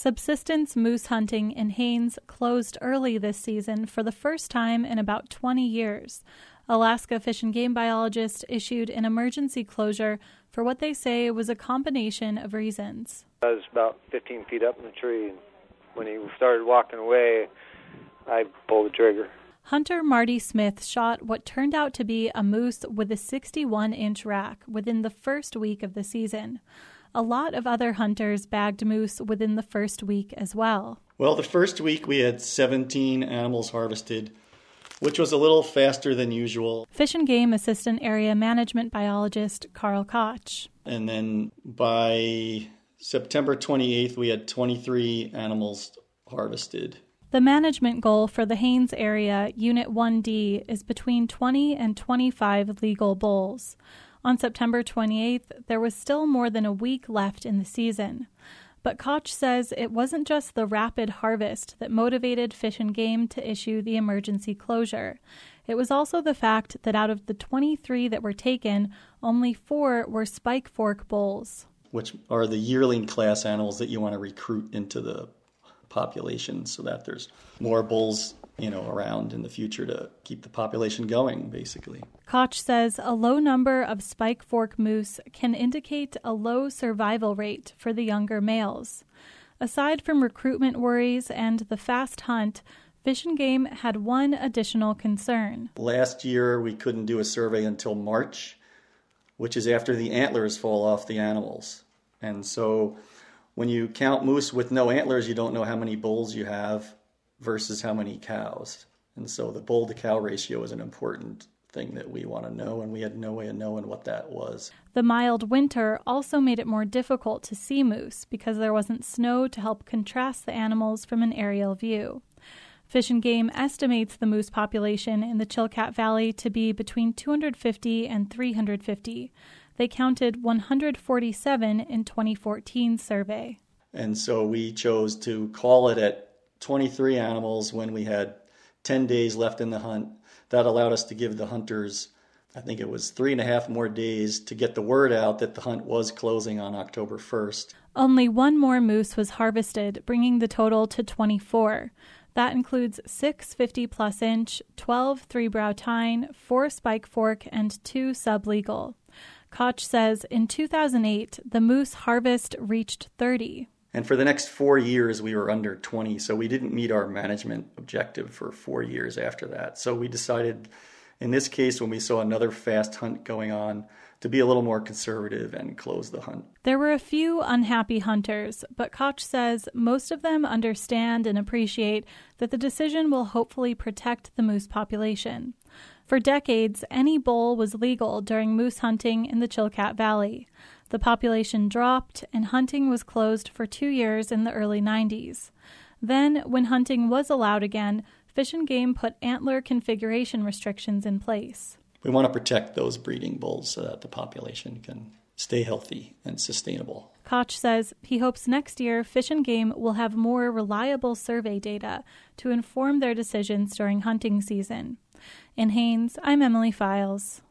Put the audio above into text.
Subsistence moose hunting in Haines closed early this season for the first time in about 20 years. Alaska Fish and Game biologists issued an emergency closure for what they say was a combination of reasons. I was about 15 feet up in the tree, and when he started walking away, I pulled the trigger. Hunter Marty Smith shot what turned out to be a moose with a 61-inch rack within the first week of the season. A lot of other hunters bagged moose within the first week as well. Well, the first week we had 17 animals harvested, which was a little faster than usual. Fish and Game Assistant Area Management Biologist Carl Koch. And then by September 28th, we had 23 animals harvested. The management goal for the Haines area, Unit 1D, is between 20 and 25 legal bulls. On September 28th, there was still more than a week left in the season. But Koch says it wasn't just the rapid harvest that motivated Fish and Game to issue the emergency closure. It was also the fact that out of the 23 that were taken, only 4 were Spike Fork bulls, which are the yearling class animals that you want to recruit into the population so that there's more bulls, around in the future to keep the population going, basically. Koch says a low number of Spike Fork moose can indicate a low survival rate for the younger males. Aside from recruitment worries and the fast hunt, Fish and Game had one additional concern. Last year, we couldn't do a survey until March, which is after the antlers fall off the animals. And so when you count moose with no antlers, you don't know how many bulls you have versus how many cows. And so the bull-to-cow ratio is an important thing that we want to know, and we had no way of knowing what that was. The mild winter also made it more difficult to see moose because there wasn't snow to help contrast the animals from an aerial view. Fish and Game estimates the moose population in the Chilkat Valley to be between 250 and 350. They counted 147 in 2014's survey. And so we chose to call it at 23 animals when we had 10 days left in the hunt. That allowed us to give the hunters, I think it was 3.5 more days to get the word out that the hunt was closing on October 1st. Only one more moose was harvested, bringing the total to 24. That includes 6 50-plus inch, 12 three-brow tine, 4 Spike Fork, and 2 sublegal. Koch says in 2008, the moose harvest reached 30. And for the next 4 years, we were under 20, so we didn't meet our management objective for 4 years after that. So we decided, in this case, when we saw another fast hunt going on, to be a little more conservative and close the hunt. There were a few unhappy hunters, but Koch says most of them understand and appreciate that the decision will hopefully protect the moose population. For decades, any bull was legal during moose hunting in the Chilkat Valley. The population dropped, and hunting was closed for 2 years in the early 90s. Then, when hunting was allowed again, Fish and Game put antler configuration restrictions in place. We want to protect those breeding bulls so that the population can stay healthy and sustainable. Koch says he hopes next year Fish and Game will have more reliable survey data to inform their decisions during hunting season. In Haines, I'm Emily Files.